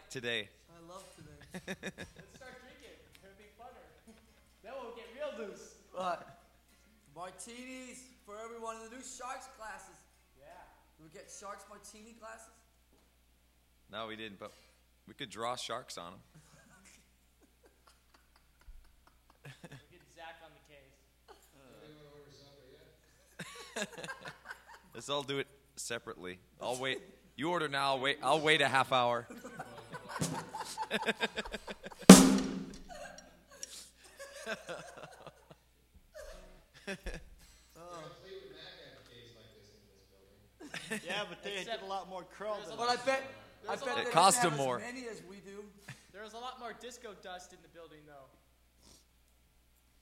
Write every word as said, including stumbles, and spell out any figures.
like today? I love today. Let's start drinking. It'll be funner. Then we'll get real loose. What? Martinis for everyone in the new Sharks classes. Yeah. Do we get Sharks martini glasses? No, we didn't, but we could draw sharks on them. We'll get Zach on the case. Let's all do it separately. I'll wait. You order now. I'll wait. I'll wait a half hour. Yeah, but they Except- did a lot more curl there's than a But I bet, I There's a bet lot- they It cost didn't them have more. as many as we do. There was a lot more disco dust in the building, though.